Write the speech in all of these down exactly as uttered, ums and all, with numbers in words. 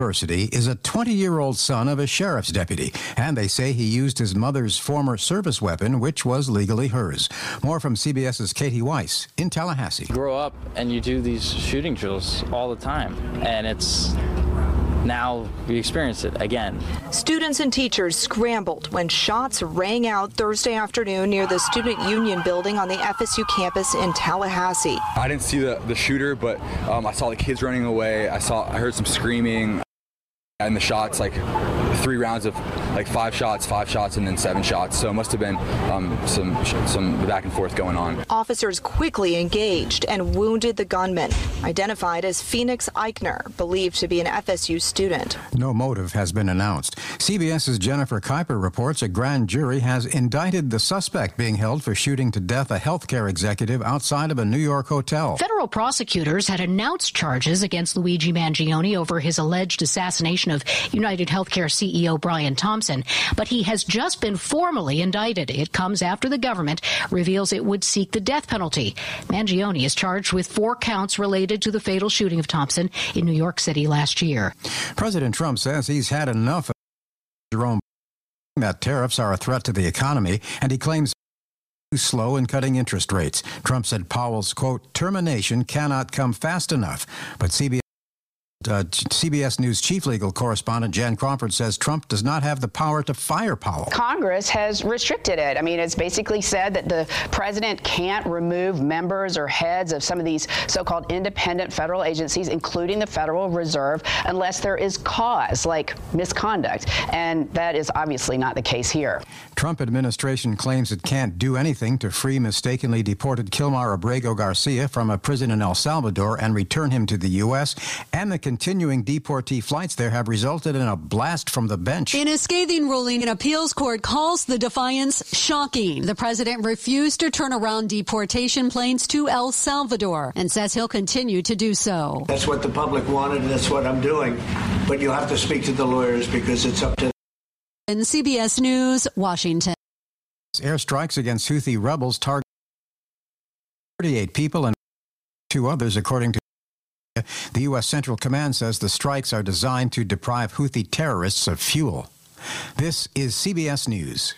University is a twenty-year-old son of a sheriff's deputy, and they say he used his mother's former service weapon, which was legally hers. More from CBS's Katie Weiss in Tallahassee. You grow up and you do these shooting drills all the time, and it's now we experience it again. Students and teachers scrambled when shots rang out Thursday afternoon near the Student Union building on the F S U campus in Tallahassee. I didn't see the, the shooter, but um, I saw the kids running away. I saw, I heard some screaming. And the shots, like three rounds of like five shots, five shots, and then seven shots. So it must have been um, some some back and forth going on. Officers quickly engaged and wounded the gunman, identified as Phoenix Eichner, believed to be an F S U student. No motive has been announced. CBS's Jennifer Kuiper reports a grand jury has indicted the suspect being held for shooting to death a healthcare executive outside of a New York hotel. Federal prosecutors had announced charges against Luigi Mangione over his alleged assassination of United Healthcare C E O Brian Thompson, but he has just been formally indicted. It comes after the government reveals it would seek the death penalty. Mangione is charged with four counts related to the fatal shooting of Thompson in New York City last year. President Trump says he's had enough of Jerome that tariffs are a threat to the economy, and he claims too slow in cutting interest rates. Trump said Powell's, quote, termination cannot come fast enough, but C B S Uh, C B S News chief legal correspondent Jan Crawford says Trump does not have the power to fire Powell. Congress has restricted it. I mean, it's basically said that the president can't remove members or heads of some of these so-called independent federal agencies, including the Federal Reserve, unless there is cause, like misconduct. And that is obviously not the case here. Trump administration claims it can't do anything to free mistakenly deported Kilmar Abrego Garcia from a prison in El Salvador and return him to the U S, and the continuing deportee flights there have resulted in a blast from the bench. In a scathing ruling, an appeals court calls the defiance shocking. The president refused to turn around deportation planes to El Salvador and says he'll continue to do so. That's what the public wanted, and that's what I'm doing. But you'll have to speak to the lawyers because it's up to them. In C B S News, Washington. Airstrikes against Houthi rebels target thirty-eight people and two others, according to the U S. Central Command says the strikes are designed to deprive Houthi terrorists of fuel. This is C B S News.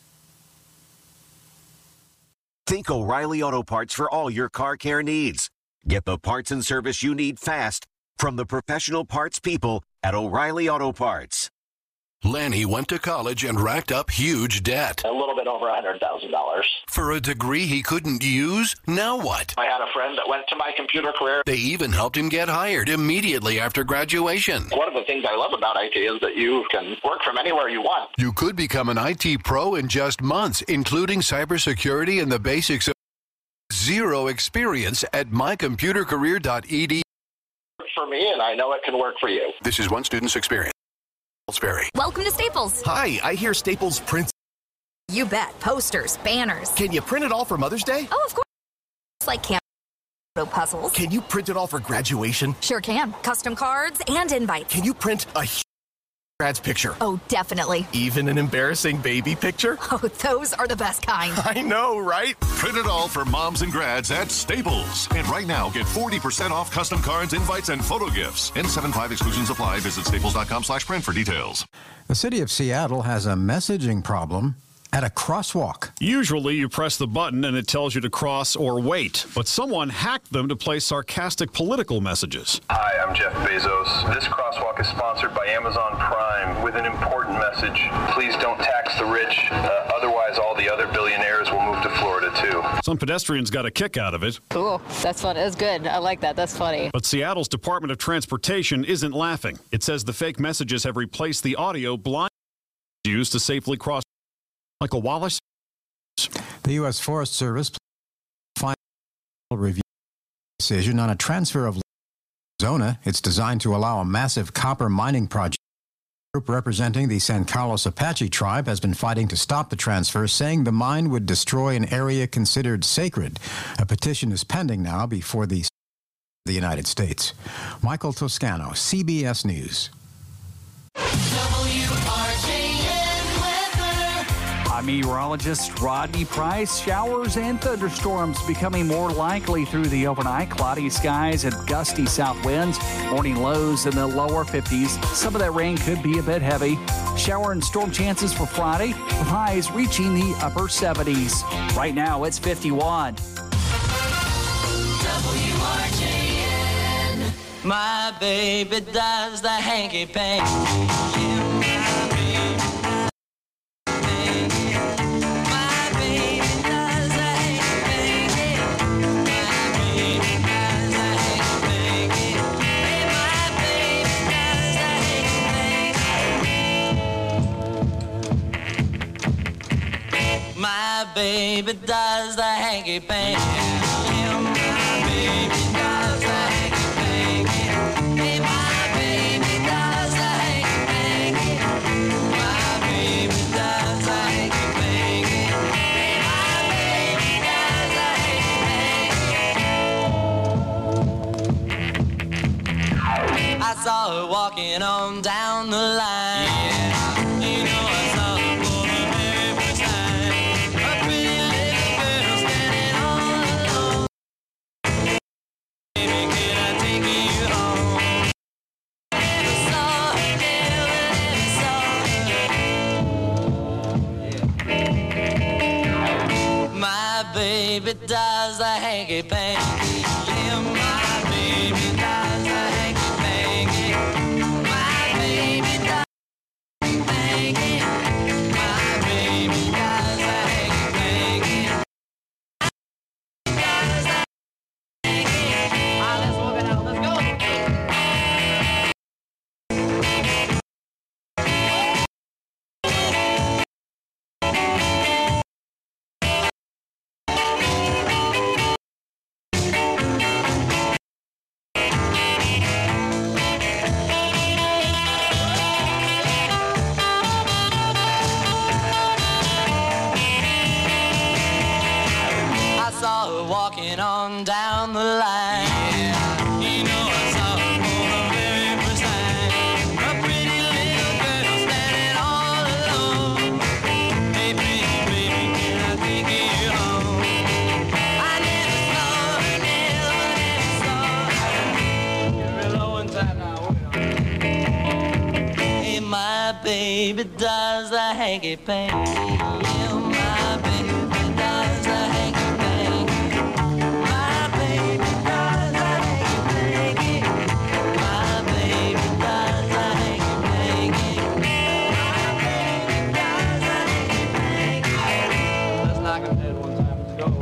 Think O'Reilly Auto Parts for all your car care needs. Get the parts and service you need fast from the professional parts people at O'Reilly Auto Parts. Lanny went to college and racked up huge debt. A little bit over one hundred thousand dollars. For a degree he couldn't use? Now what? I had a friend that went to my computer career. They even helped him get hired immediately after graduation. One of the things I love about I T is that you can work from anywhere you want. You could become an I T pro in just months, including cybersecurity and the basics of zero experience at my computer career dot e d u. For me, and I know it can work for you. This is one student's experience. Sperry. Welcome to Staples. Hi, I hear Staples prints. You bet. Posters, banners. Can you print it all for Mother's Day? Oh, of course. It's like camp puzzles. Can you print it all for graduation? Sure can. Custom cards and invites. Can you print a grad's picture? Oh, definitely. Even an embarrassing baby picture? Oh, those are the best kind. I know, right? Print it all for moms and grads at Staples. And right now, get forty percent off custom cards, invites, and photo gifts. N seventy-five exclusions apply. Visit staples dot com slash print for details. The city of Seattle has a messaging problem at a crosswalk. Usually you press the button and it tells you to cross or wait, but someone hacked them to play sarcastic political messages. Hi, I'm Jeff Bezos. This crosswalk is sponsored by Amazon Prime with an important message. Please don't tax the rich, uh, otherwise all the other billionaires will move to Florida too. Some pedestrians got a kick out of it. Cool. That's fun. That's good. I like that. That's funny. But Seattle's Department of Transportation isn't laughing. It says the fake messages have replaced the audio blind used to safely cross. Michael Wallace. The U S. Forest Service final review decision on a transfer of Arizona. It's designed to allow a massive copper mining project. A group representing the San Carlos Apache tribe has been fighting to stop the transfer, saying the mine would destroy an area considered sacred. A petition is pending now before the, the United States. Michael Toscano, C B S News. W R J N weather. I'm I'm meteorologist Rodney Price. Showers and thunderstorms becoming more likely through the overnight. Cloudy skies and gusty south winds. Morning lows in the lower fifties. Some of that rain could be a bit heavy. Shower and storm chances for Friday, with highs reaching the upper seventies. Right now, it's fifty-one. W R J N. My baby does the hanky panky. Yeah, my baby does the hanky. My baby does the hanky panky. My baby does the hanky panky. Hey, my baby does the hanky panky. My baby does the hanky panky. I saw her walking on down the line. Yeah, you know I saw her for the very first time. A pretty little girl standing all alone. Baby, can I take you home? Never saw her, never, never saw her. My baby does the hanky panky. Yeah, my baby does the hanky panky. My baby does the hanky panky. My baby does the hanky panky. Does the hanky. Ah, let's walk it out. Let's go. I saw her walking on down the line. Yeah, you know I saw her for the very first time. A pretty little girl standing all alone. Hey, pretty baby, can I take you home? I never saw her, never, never saw her. Get real low one time now. Hey, my baby does the hanky panky. Yeah, my baby does the hanky panky. My baby does the hanky panky. My baby does the hanky panky. My baby does the hanky panky. Let's knock him dead one time. Let's go.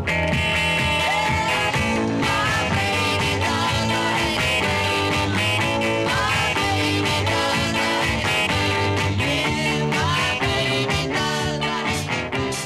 My baby does the hanky panky. My baby does the hanky panky. Yeah, my baby does the hanky panky.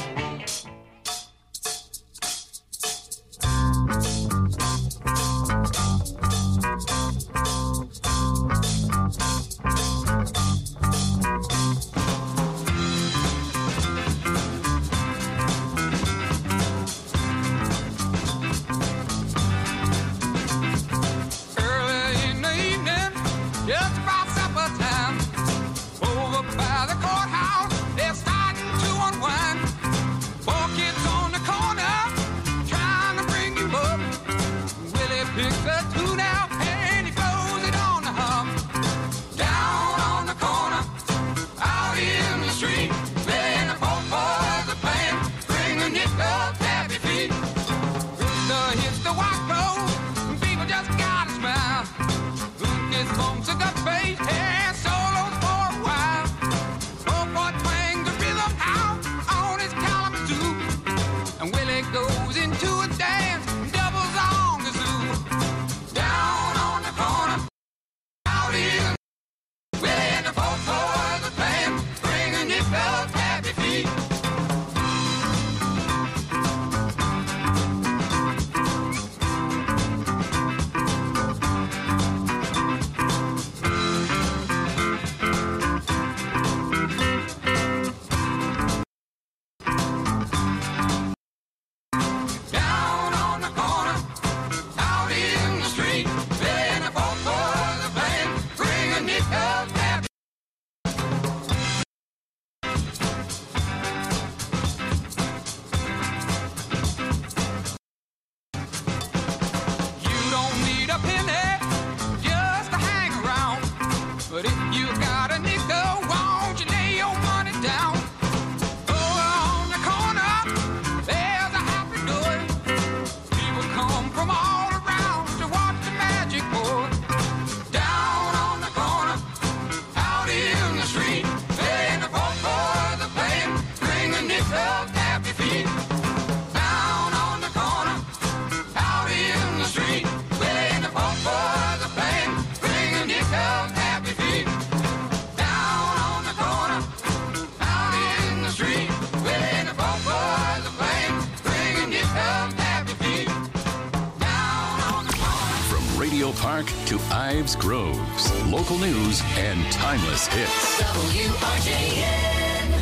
Park to Ives Groves. Local news and timeless hits. W R J N.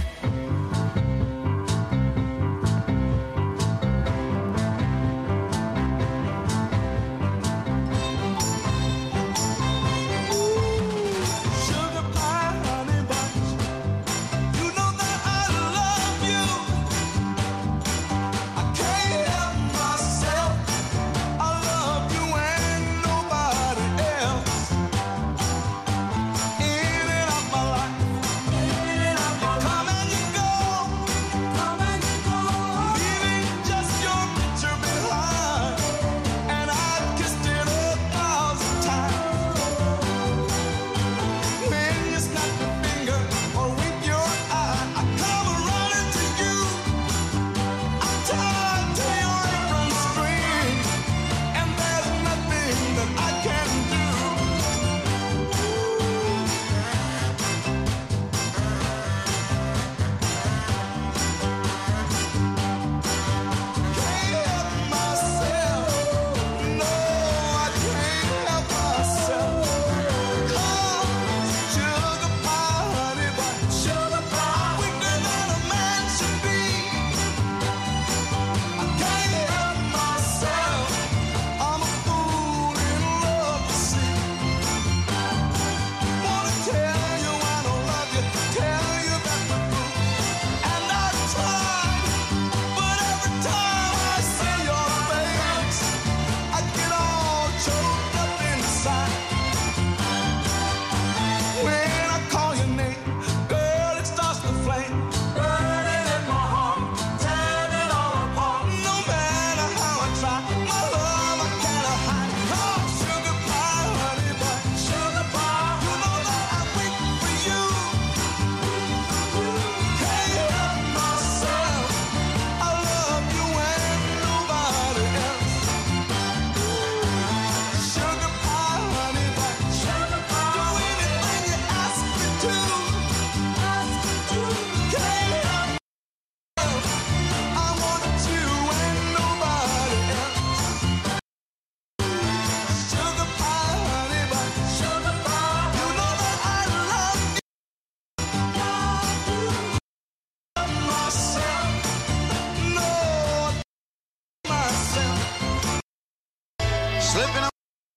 Slipping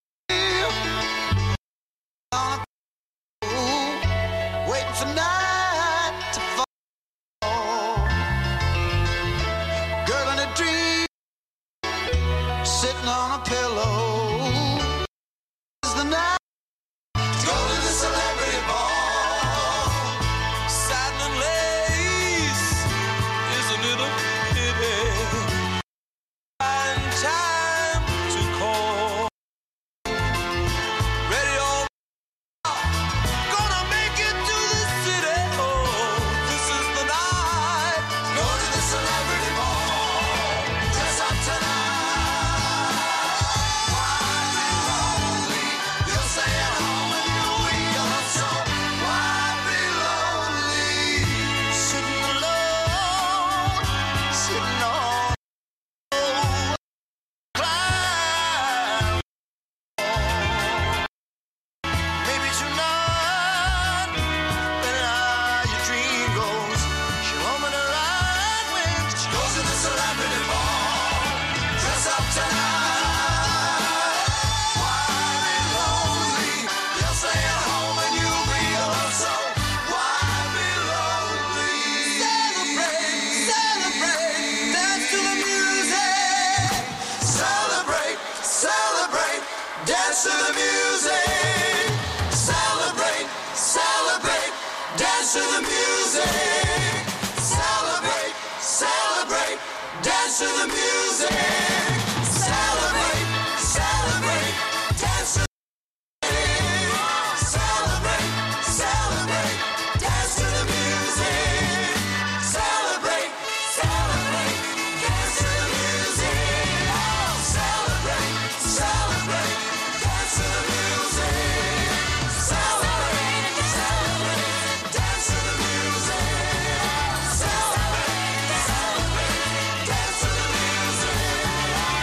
on a pool, waiting for night to fall. Girl in a dream, sitting on a pillow. It's the night to go to the celebrity ball. Satin and lace is a little pity. Find time to call. Ready all gonna make it to the city. Oh, this is the night. Go to the celebrity ball. Dress up tonight. Why be lonely? You'll stay at home and you'll be alone. So why be lonely? Sitting alone, sitting on. Climb. Maybe tonight, when uh, your dream goes, she'll open her eyes when she goes to the celebrity ball. Dress up tonight. Why be lonely? You'll stay at home and you'll be alone. So why be lonely? Celebrate, celebrate, dance to the music. Celebrate, celebrate, dance to the music. Celebrate, celebrate, dance to the music. Celebrate, celebrate, dance to the music. Celebrate, celebrate, dance to the music. Celebrate, celebrate, dance to the music. Celebrate, celebrate, dance to the music. Celebrate, celebrate, dance to the music. Celebrate, celebrate, dance to the music. Celebrate, celebrate, dance to the music.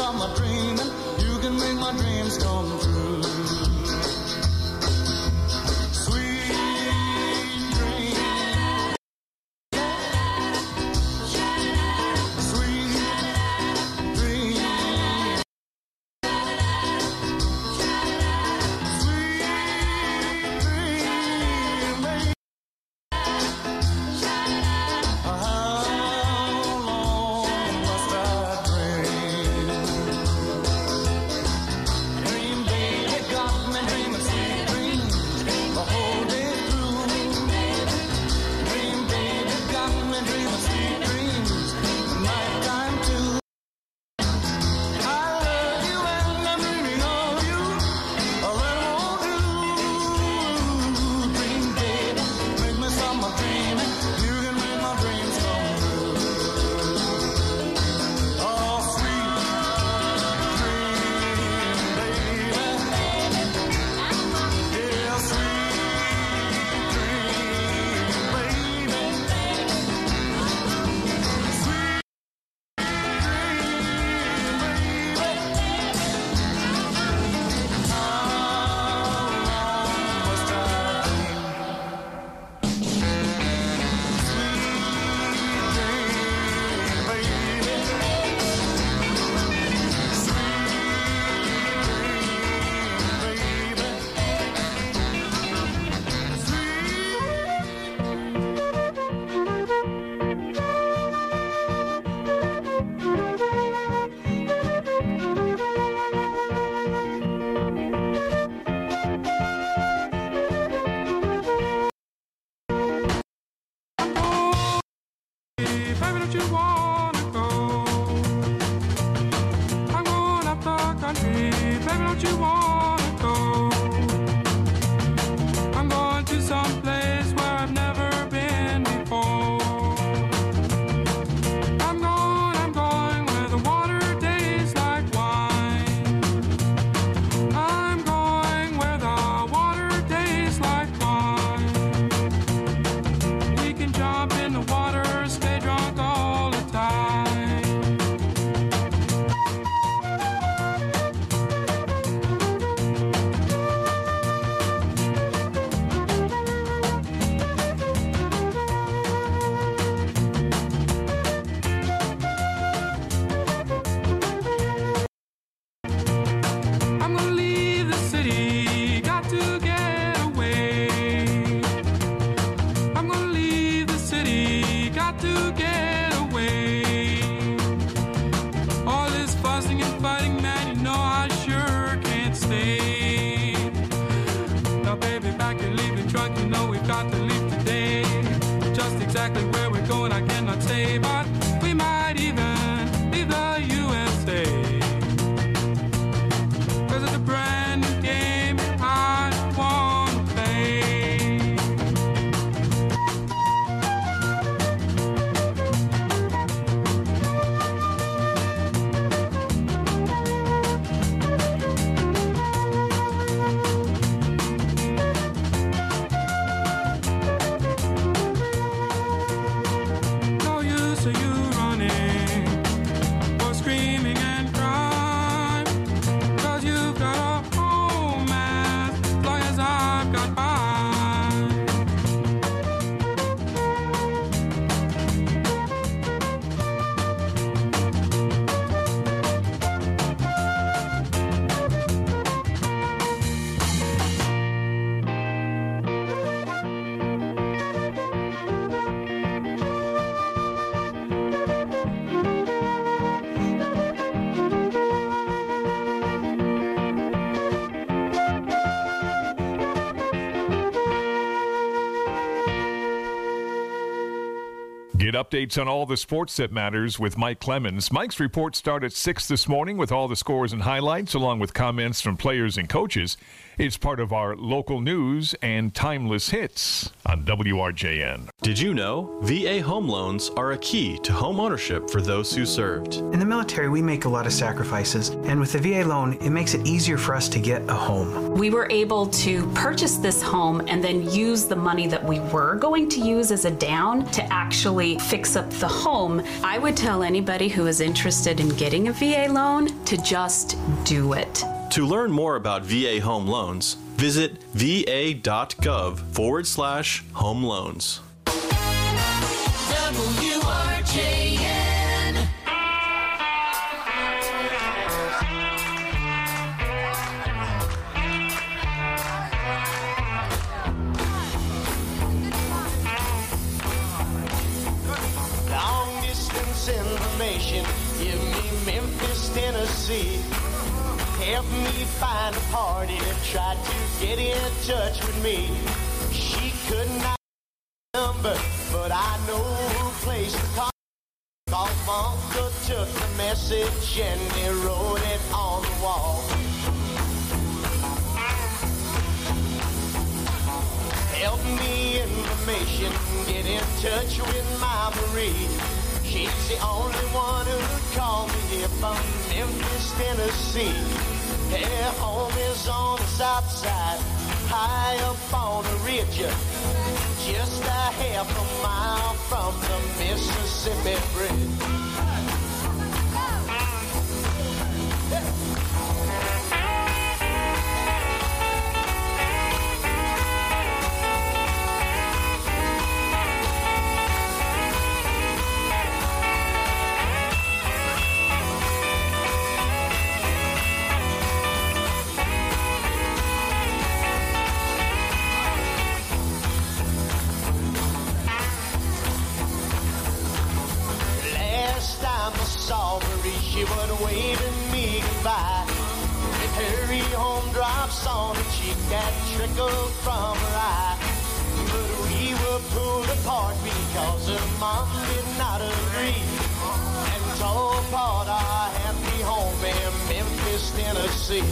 some my dreaming. You can make my dreams come true. Sweet dream. Sweet dream. Get updates on all the sports that matters with Mike Clemens. Mike's reports start at six this morning with all the scores and highlights, along with comments from players and coaches. It's part of our local news and timeless hits on W R J N. Did you know V A home loans are a key to home ownership for those who served? In the military, we make a lot of sacrifices, and with the V A loan, it makes it easier for us to get a home. We were able to purchase this home and then use the money that we were going to use as a down to actually fix up the home. I would tell anybody who is interested in getting a V A loan to just do it. To learn more about V A home loans, visit va.gov forward slash home loans. W R J N. Long distance information, give me Memphis, Tennessee. Help me find a party that tried to get in touch with me. She could not number, but I know who placed the call. Cause my uncle took the message and he wrote it on the wall. Help me information, get in touch with my Marie. She's the only one who'd call me here from Memphis, Tennessee. Her home is on the south side, high up on a ridge, just a half a mile from the Mississippi Bridge. She would wave at me goodbye. With her home drops on her cheek that trickled from her eye. But we were pulled apart because her mom did not agree and tore apart our happy home in Memphis, Tennessee.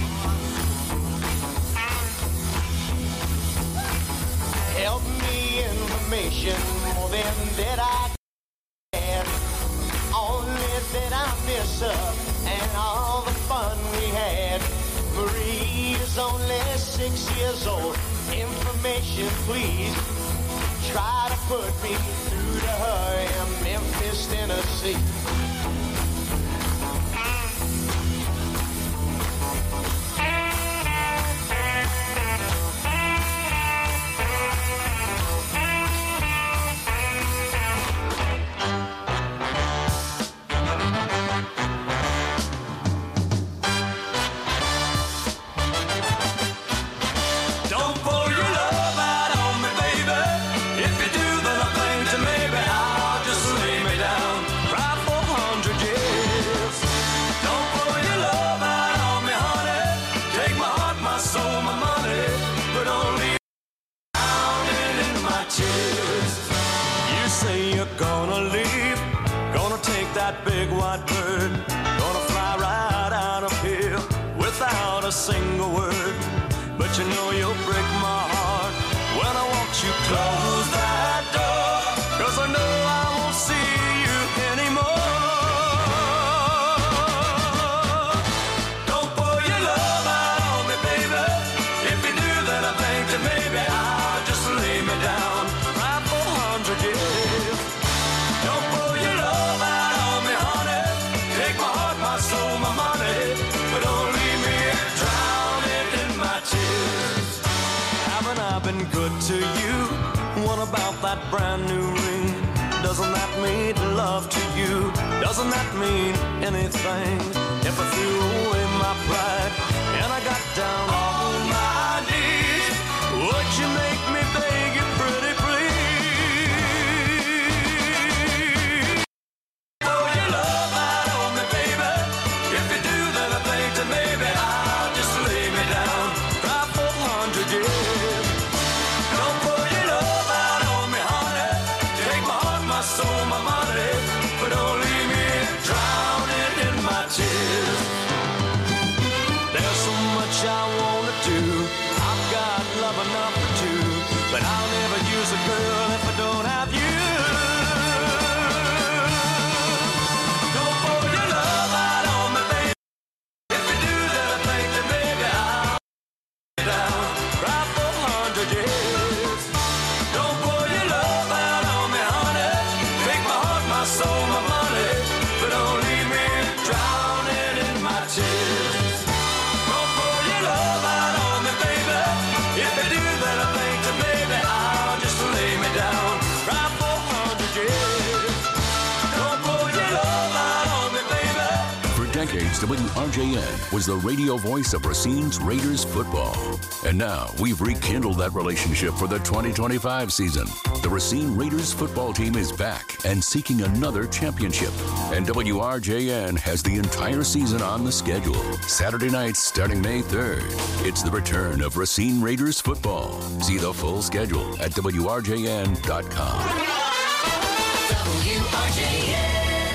Help me information more than that I can. Only that I miss her and all the fun we had. Marie is only six years old. Information, please. Try to put me through to her in Memphis, Tennessee. Big white bird, gonna fly right out of here without a single word. But you know you'll break my heart when I watch you close that door, 'cause I know I won't see you anymore. Don't pour your love out on me, baby. If you do, then I think that maybe I'll just lay me down right for a hundred years. Don't pour your love out on me, honey. Take my heart, my soul, my money, but don't leave me drowning in my tears. Haven't I been good to you? What about that brand new ring? Doesn't that mean love to you? Doesn't that mean anything? If I threw away my pride and I got down on my knees, would you make me beg you pretty please? Pour your love out on me, baby. If you do, then I think that maybe I'll just lay me down, cry for a hundred years. Don't pour your love out on me, honey. Take my heart, my soul, my money, but don't leave me drowning in my tears. There's so much I want decades, W R J N was the radio voice of Racine's Raiders football. And now we've rekindled that relationship for the twenty twenty-five season. The Racine Raiders football team is back and seeking another championship. And W R J N has the entire season on the schedule. Saturday nights starting May third. It's the return of Racine Raiders football. See the full schedule at W R J N dot com. W R J N.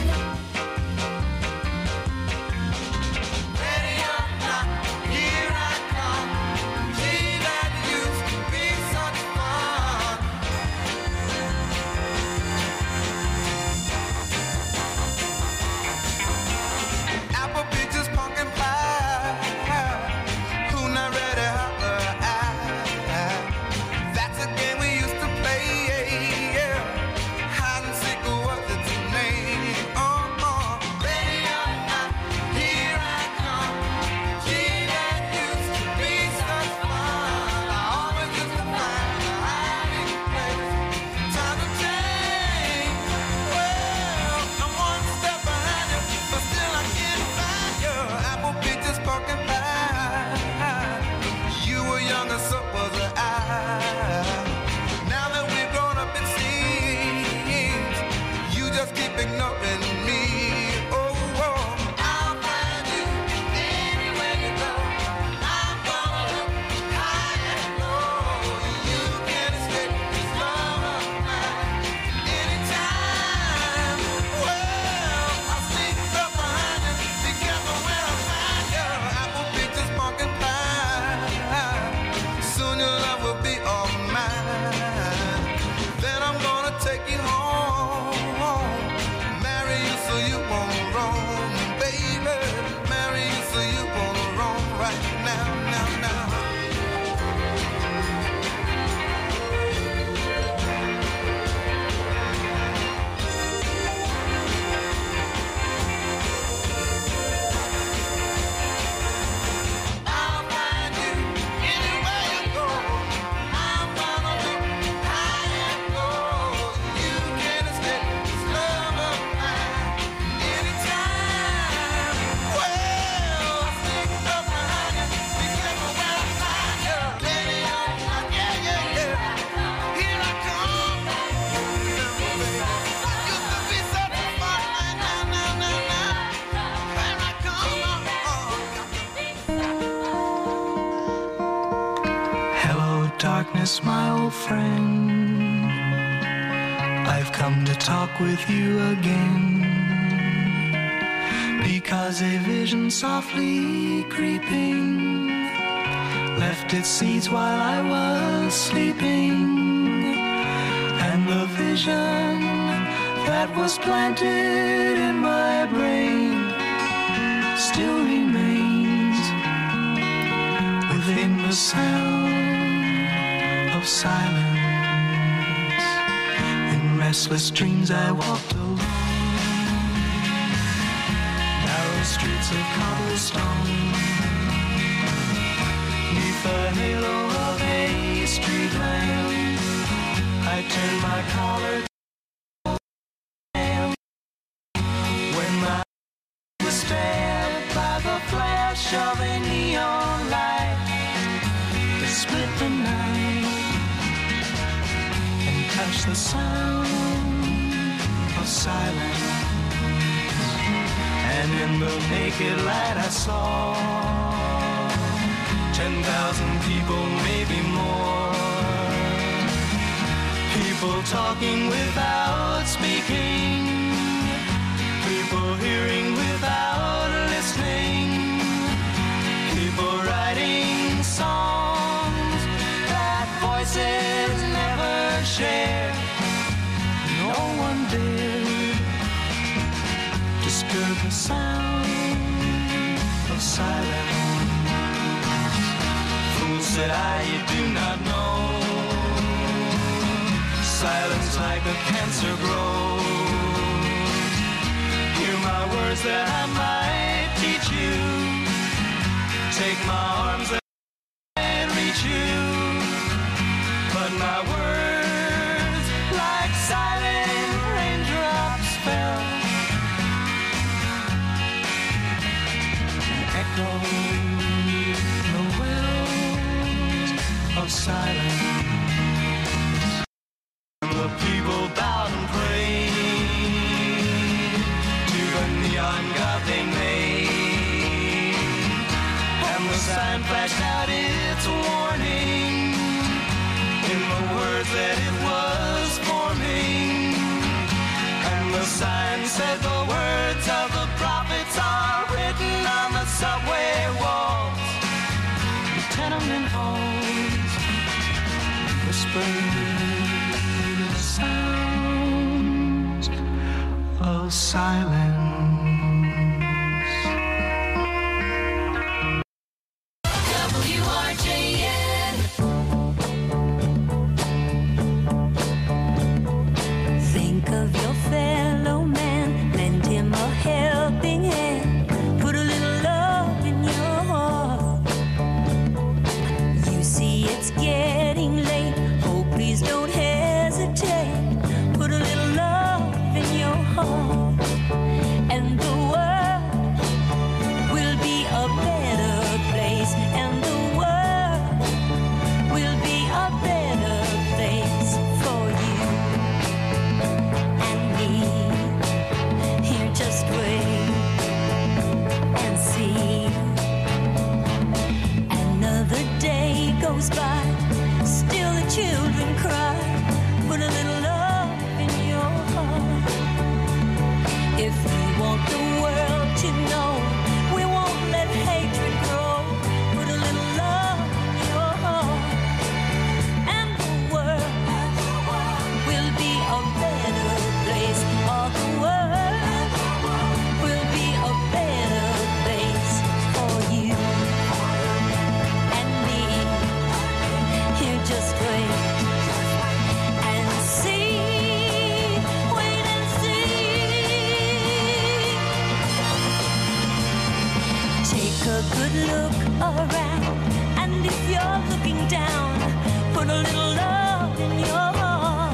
Darkness, my old friend, I've come to talk with you again, because a vision softly creeping left its seeds while I was sleeping, and the vision that was planted in my brain still remains within the sound of silence. In restless dreams I walked alone, narrow streets of cobblestone, neath the halo of a street lamp. I turned my collar down when my eyes were stabbed by the flash of a neon light that split the night, touch the sound of silence, and in the naked light I saw ten thousand people, maybe more, people talking without speaking, people hearing without listening, people writing songs that voices never shared. No one dared disturb the sound of silence. Fool, said I, you do not know, silence like a cancer grows. Hear my words that I might teach you, take my arms that I might reach you, but my words like silent raindrops fell go the wells of silence. And the people bowed and prayed to the neon god they made. And the sign flashed out its warning in the words that it was forming. And the sign said the words of the prophets are written on the subway walls, the tenement halls, whispering the sounds of silence. W R J N. Think of your fellow man, lend him a helping hand, put a little love in your heart. You see it's getting late, oh please don't hesitate, put a little love in your heart, and the world will be a better place, and the world will be a better place for you and me. Here, just wait and see. Another day goes by, still the children cry. Put a little love in your heart. If we want the world to know, we won't let hatred grow. Put a little love in your heart, and the world will be a better place. All the world will be a better place for you and me. Here, just wait and see. Wait and see. Take a good look around, and if you're looking down, put a little love in your heart.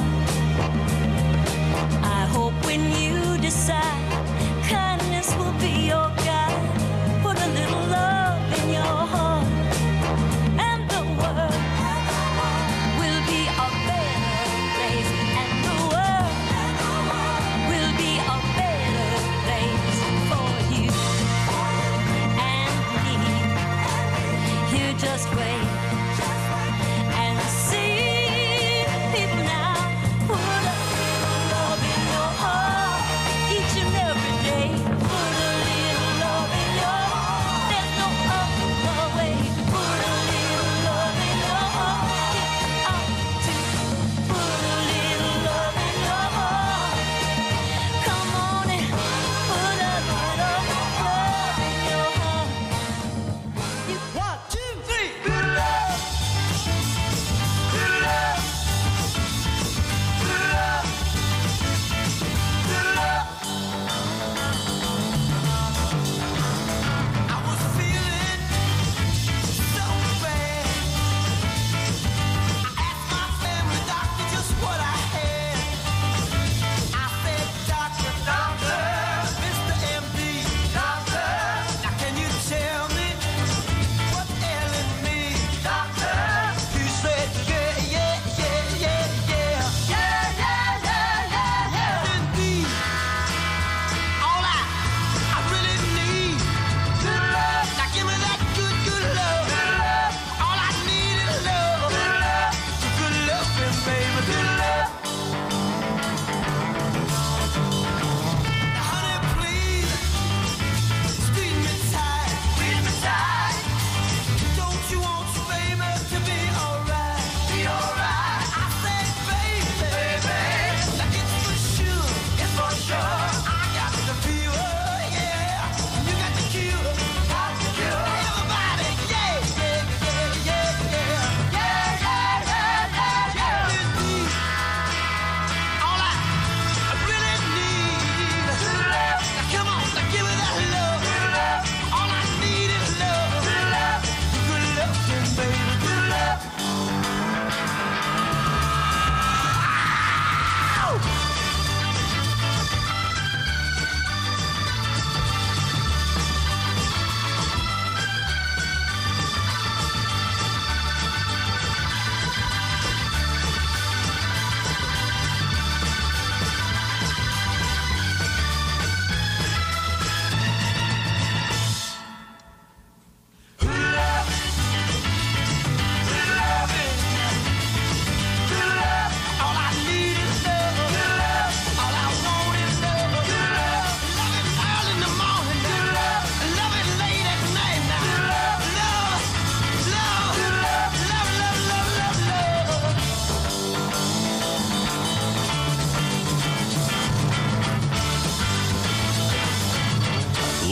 I hope when you decide, kindness will be your guide. Put a little love in your heart, and the world will be a better place, and the world will be a better place for you and me. Here, just wait and see. People now, put a little love in your heart each and every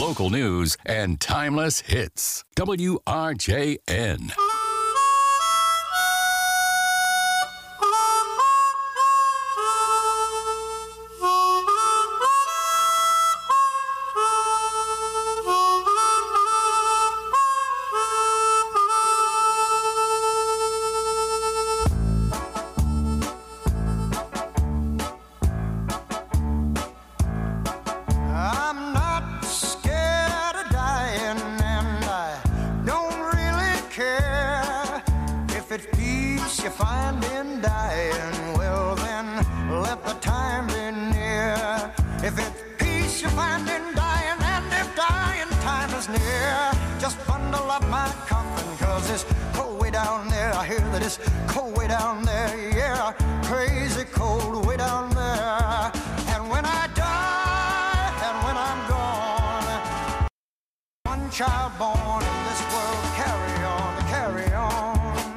local news and timeless hits. W R J N. I'm not scared of dying, and I don't really care. If it's peace you find in dying, well then let the time be near. If it's peace you find in dying, and if dying time is near, just bundle up my coffin, cause it's cold way down there. I hear that it's cold way down there, yeah, crazy cold way down there. And when I die, and when I'm gone, one child born in this world, carry on, carry on.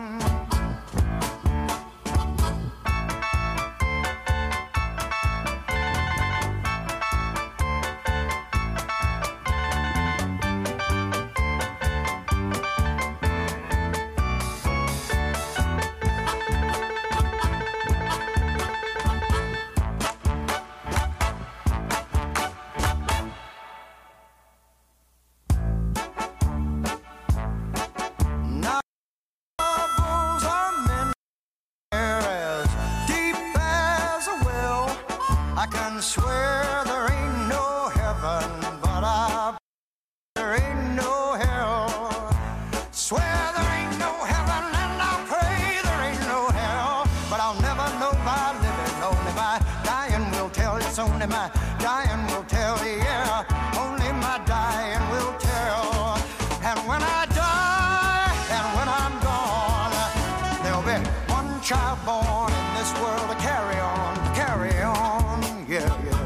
Now troubles are many, as deep as a well. I can swear there ain't no heaven, but I there ain't no hell. Swear there ain't no heaven, and I pray there ain't no hell. But I'll never know by living, only by dying will tell. It's only my dying will tell, yeah. Only my dying will tell. And when I die, and when I'm gone, there'll be one child born in this world to carry on, to carry on, yeah, yeah.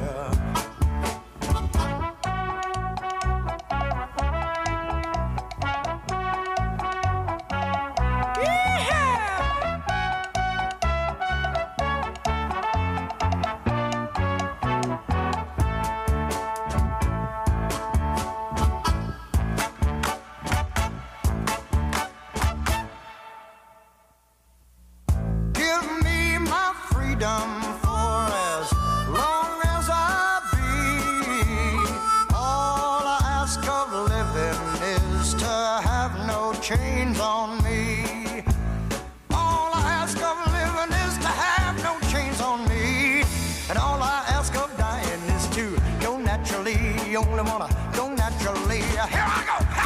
Give me my freedom for as long as I be. All I ask of living is to have no chains on me. All I ask of living is to have no chains on me. And all I ask of dying is to go naturally. You only wanna go naturally. Here I go. Ha!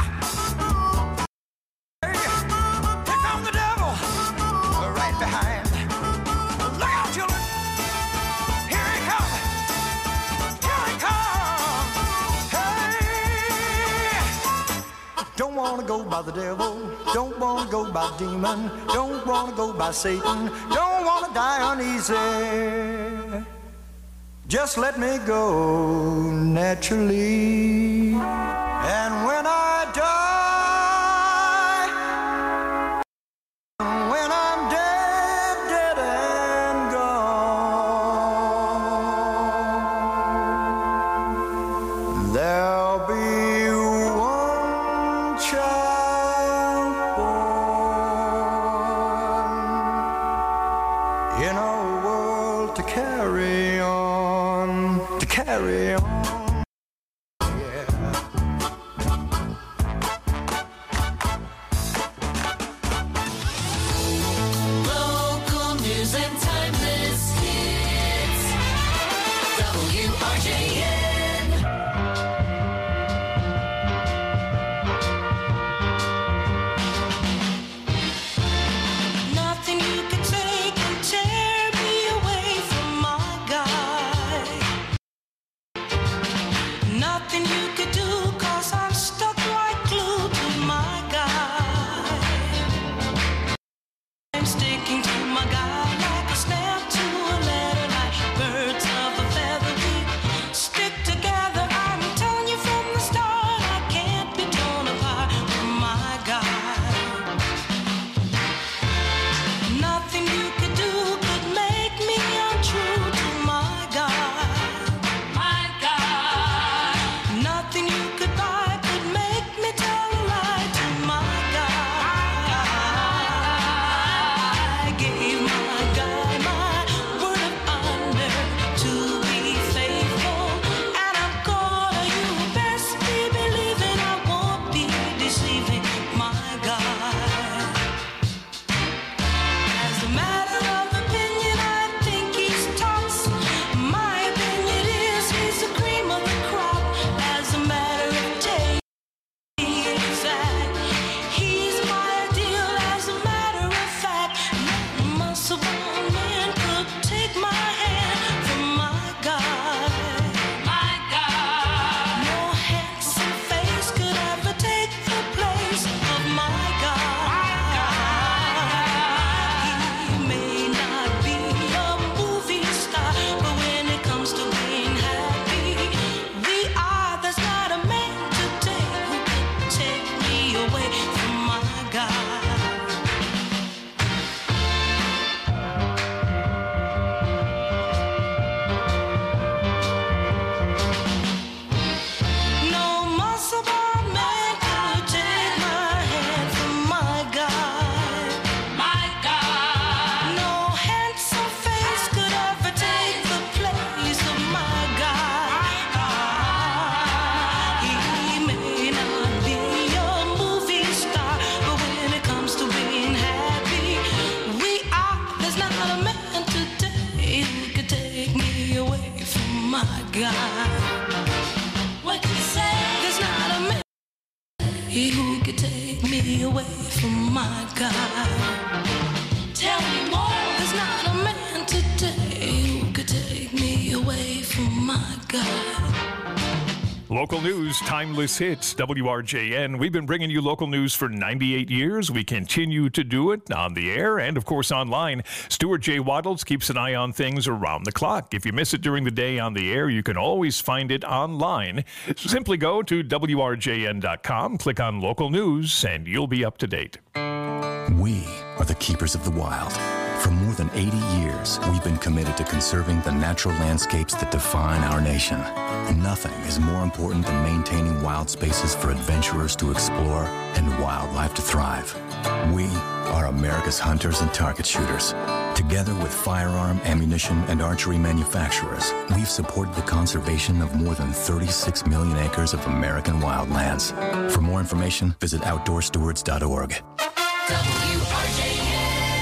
Hey, here comes the devil. Right behind. Look out, children. Here he comes. Here he comes. Hey. Don't want to go by the devil. Don't want to go by demon. Don't want to go by Satan. Don't want to die uneasy. Just let me go naturally. And when I die, when I'm dead, dead and gone, there'll be one child born in a world to carry on, to carry on. Local news and timeless hits. W R J N. Nothing you can take can tear me away from my guy. who could take me away from my God? Tell me more, there's not a man today who could take me away from my God. Local news, timeless hits, W R J N. We've been bringing you local news for ninety-eight years. We continue to do it on the air and, of course, online. Stuart J. Waddles keeps an eye on things around the clock. If you miss it during the day on the air, you can always find it online. Simply go to W R J N dot com, click on local news, and you'll be up to date. We are the keepers of the wild. For more than eighty years, we've been committed to conserving the natural landscapes that define our nation. Nothing is more important than maintaining wild spaces for adventurers to explore and wildlife to thrive. We are America's hunters and target shooters. Together with firearm, ammunition, and archery manufacturers, we've supported the conservation of more than thirty-six million acres of American wildlands. For more information, visit outdoor stewards dot org. W R J N.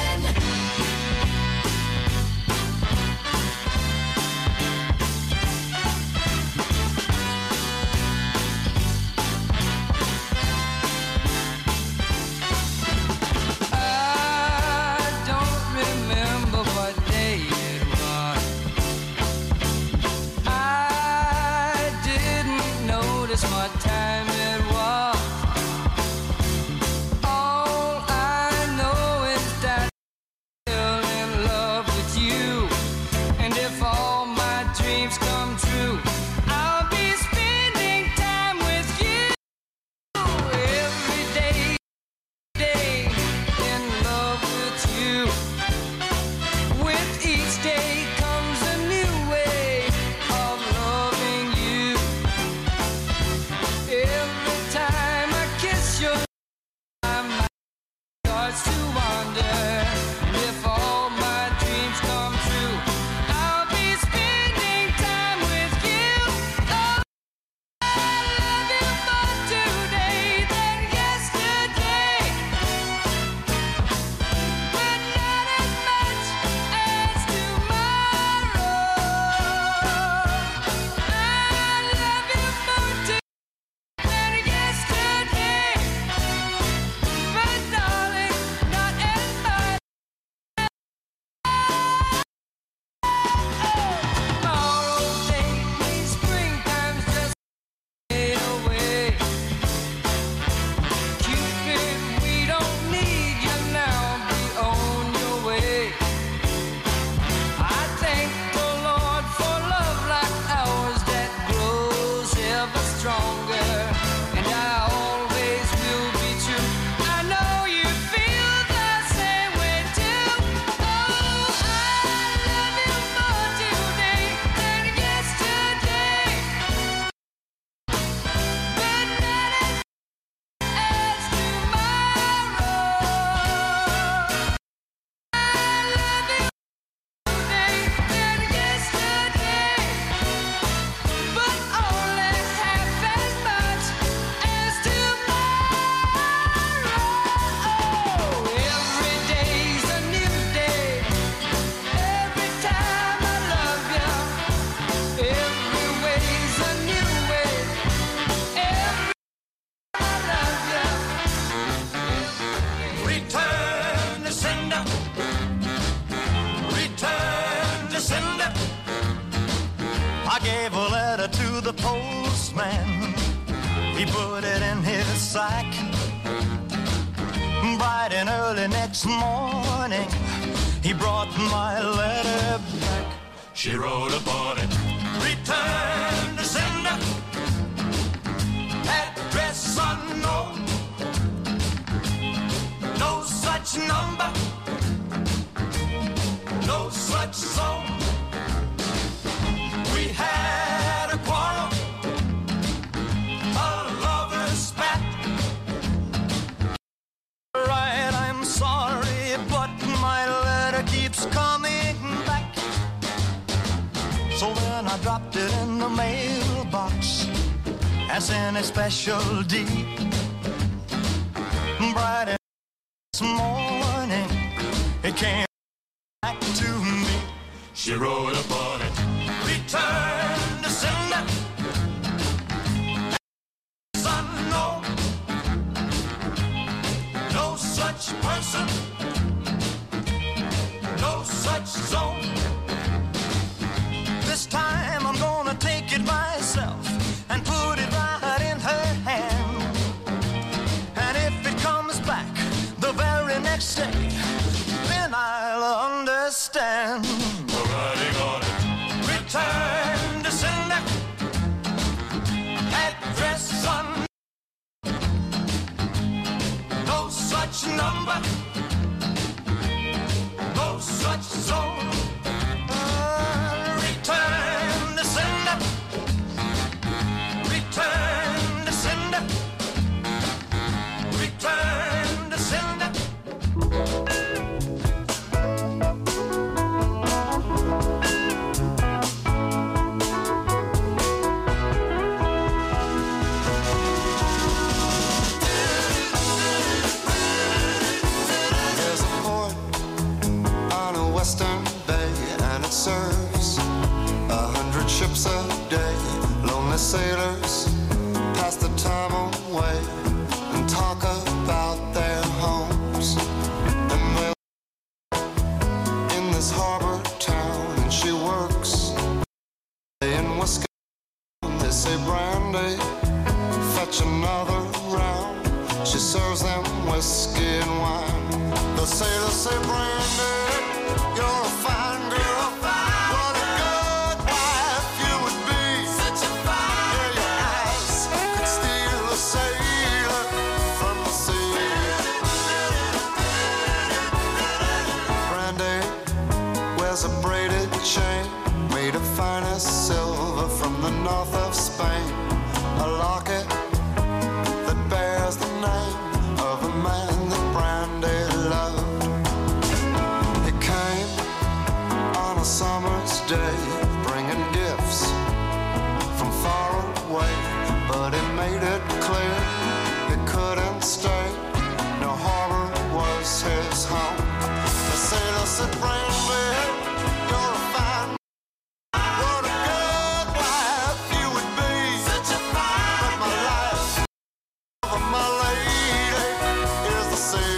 Bright and early next morning, he brought my letter back. She wrote upon it, Return to sender, address unknown, no such number, no such zone. We had a quarrel, a lover's spat. Right, I'm sorry, but my letter keeps coming back. So then I dropped it in the mailbox as in a special deed. Bright and this morning, it came back to me. she wrote upon it, Return to sender, unknown, such person, no such zone. This time I'm gonna take it myself and put it right in her hand. And if it comes back the very next day, then I'll understand. We're riding on it. Return to sender. Address on. No such number. No such zone. Uh, return to sender. Return to sender. Return to sender. There's a port on a western bay, and it serves a hundred ships a day. Lonely sailors pass the time away and talk about their homes. And they'll in this harbor town, and she works in Wisconsin. They say, Brandy, fetch another round. She serves them whiskey and wine. The sailors say, Brandy, you're a fine girl. What a good wife you would be. Such a fine yeah, your eyes could steal a sailor from the sea. Brandy wears a braided chain made of finest silver from the north of Spain. A locket that bears the name of a man that Brandy loved. It came on a summer's day, bringing gifts from far away, but it made it clear it couldn't stay. No harbor was his home. The sailor said, Brandy, you're a fine. What a good wife you would be. Such a fine. But my life of my lady is the sea.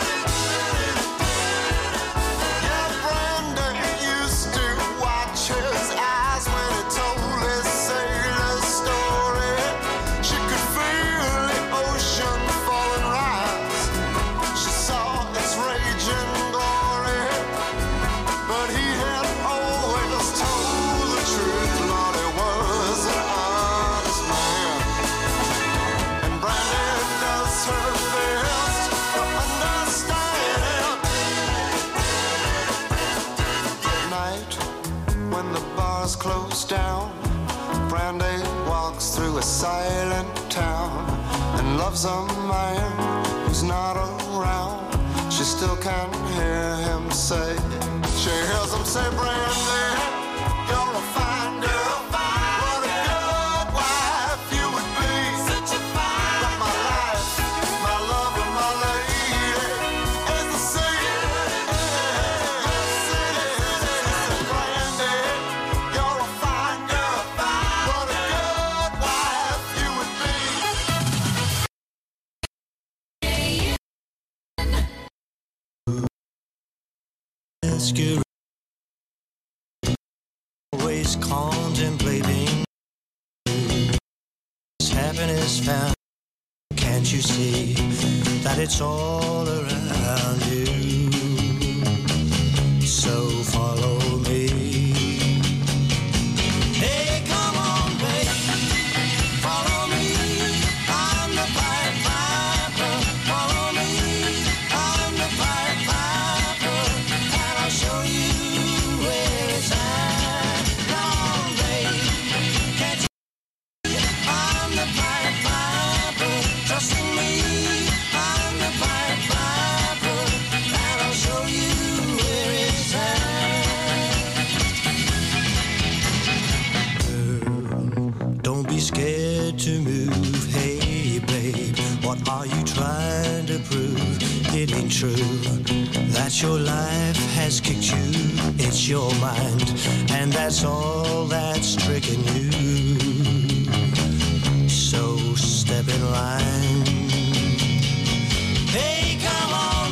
Yeah, Brandy used to watch his eyes when he told his sailor story. She could feel the ocean fall and rise. She saw its raging glory. But he had always told the truth. Lord, he was an honest man. And Brandy does her best to understand. At night, when the bars close down, Brandy walks through a silent town and loves a man who's not around. She still can hear him say, she hears him say, Brandy, you're a fine girl. What a good wife you would be. Such a fine. But my life, my love, and my lady is the sea. Yes, it is. Brandy, you're a fine girl. What a good wife you would be. You're always contemplating happiness found. Can't you see that it's all around you? So follow me. Hey, come on, baby, follow me. I'm the Pied Piper. Follow me. I'm the Pied Piper, and I'll show you where it's at. Come on, baby, can't you see? I'm the Pied Piper. Trust in me. I'm the Pied Piper, and I'll show you where it's at. Don't be scared to move. Hey, babe, what are you trying to prove? It ain't true that your life has kicked you. It's your mind, and that's all that's tricking you. So step in line. Hey, come on,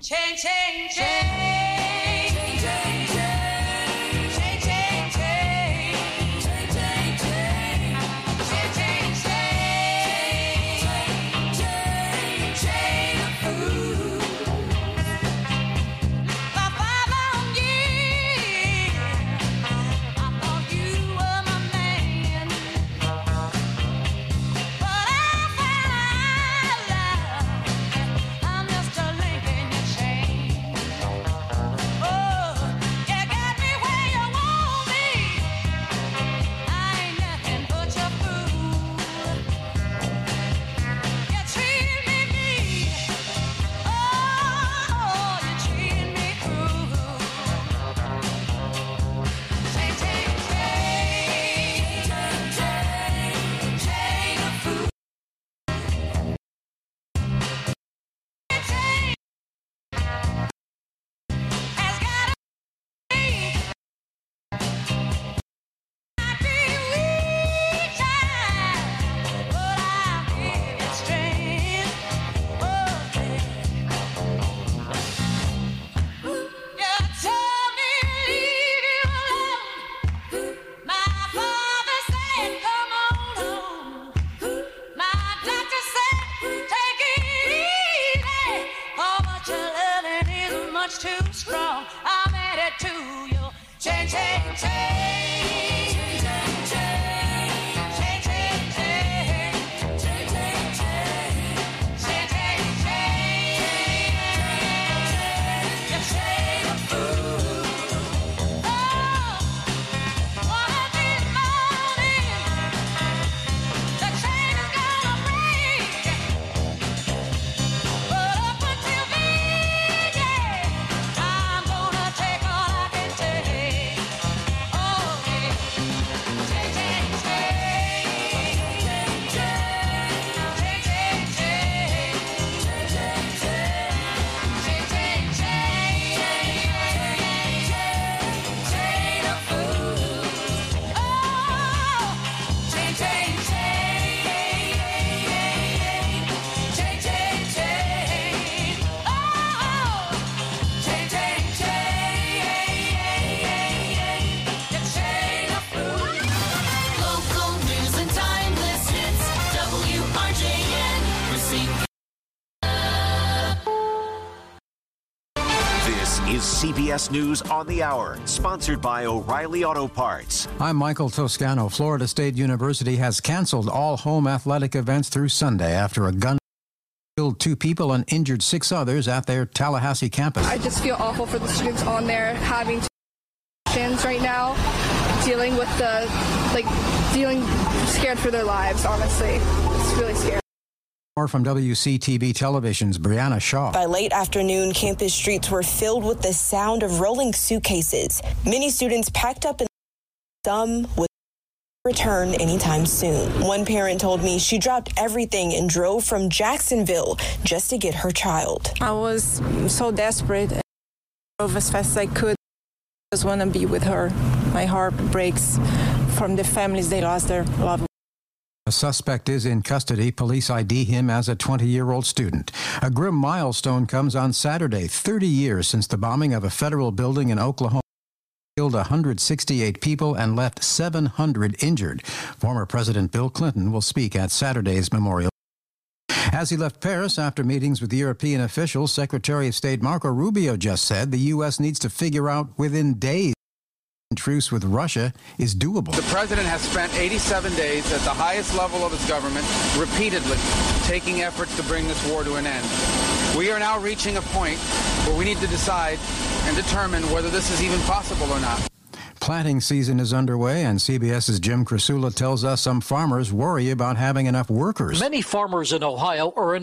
Change, change, change, change, change, change, change, change, change, change, change, change, change, ooh. For five long years, I thought you were my man, but I found out I'm just a link in your chain. Oh, you got me where you want me. I ain't nothing but your fool. You treat me mean. Oh, you treat me cruel. Change, change, change, change, change a fool. Too strong, I'm headed to you. Change, change, change, change, change, change, change, change, change, change, change, change, change a fool. Oh, one of these mornings, the chain is gonna break. But up until then, yeah, I'm gonna take all I can take. Oh, yeah. Change, change, change, change, change, change, change, change, change, change, change, change a fool. Oh, change, change, change, change, change, change. Oh, change, change, change, change a fool. Local news and timeless hits. W R J N. Racine. This is C B S News on the Hour, sponsored by O'Reilly Auto Parts. I'm Michael Toscano. Florida State University has canceled all home athletic events through Sunday after a gun killed two people and injured six others at their Tallahassee campus. I just feel awful for the students on there having to right now, dealing with the, like, dealing scared for their lives, honestly. It's really scary. More from W C T V Television's Brianna Shaw. By late afternoon, campus streets were filled with the sound of rolling suitcases. Many students packed up and some would return anytime soon. One parent told me she dropped everything and drove from Jacksonville just to get her child. I was so desperate. I drove as fast as I could. I just want to be with her. My heart breaks from the families they lost their loved ones. A suspect is in custody. Police I D him as a twenty-year-old student. A grim milestone comes on Saturday, thirty years since the bombing of a federal building in Oklahoma killed one hundred sixty-eight people and left seven hundred injured. Former President Bill Clinton will speak at Saturday's memorial. As he left Paris after meetings with European officials, Secretary of State Marco Rubio just said the U S needs to figure out within days truce with Russia is doable. The president has spent eighty-seven days at the highest level of his government, repeatedly taking efforts to bring this war to an end. We are now reaching a point where we need to decide and determine whether this is even possible or not. Planting season is underway, and CBS's Jim Krasula tells us some farmers worry about having enough workers. Many farmers in Ohio are in